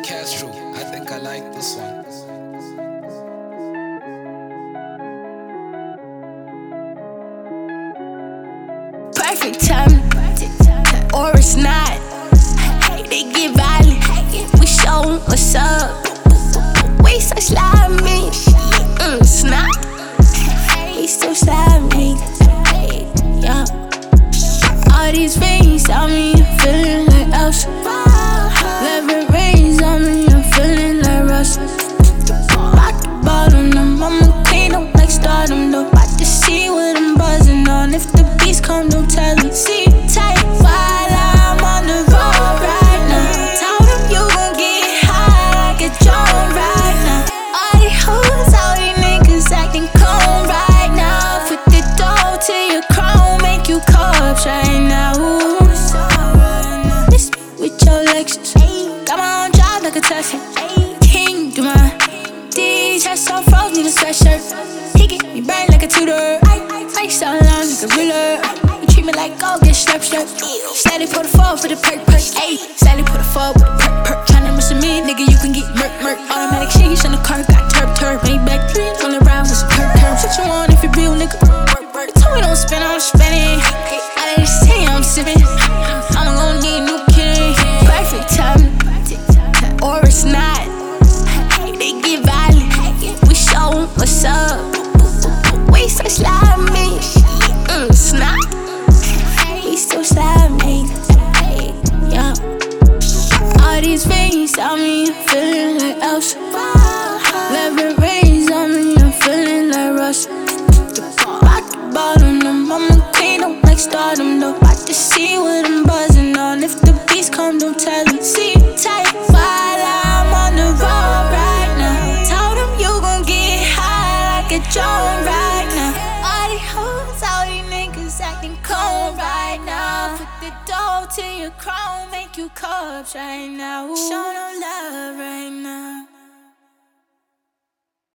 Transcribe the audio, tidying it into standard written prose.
Castro. I think I like this one. Perfect time, or it's not. They get violent, we show 'em what's up. We so slimy, it's not. We so slimy, yeah. All these rings on me, I'm feeling like us. 11 rings on me, I'm feeling like Russ. Rock the bottom, I'm a queen, don't like stardom though. About to see what I'm buzzing on. If the beats come, don't tell me. See tight while I'm on the road right now. Told them you gon' get high like a drone right now. All these hoes, all these niggas acting cold right now. Put the dough to your crown, make you cups right now. This with your Lexus, got my own job like a Tesla. King do my D chest so froze, need a sweatshirt. He get me brain like a tutor. I so long like a ruler. You treat me like gold, get slurp. Slightly put a 4 for the perk. Ayy, slightly put a 4 with the perk. Tryna miss me, nigga, you can get murk. Automatic shit on the car, got turp. Maybach dreams on the round with some curb. What you want if you real, nigga? You told me don't spend, I'm spending. Out of the city, I'm sipping. I'm gon' need a new kitty. Perfect time, or it's not. They get violent, we show 'em what's up. We so slimy, it's not. We so slimy, yeah. All these rings on me, I'm feeling like Elsa. 11 rings on me, I'm feeling like Russ. Rock the bottom, I'm a queen, don't like stardom though. About to see what I'm buzzing on. If the beats come, don't tell me. See tight while I'm on the road right now. Told them you gon' get high like a drone right now. All these hoes, all these niggas acting cold right now. Put the dough to your crown, make you cups right now. Show no love right now.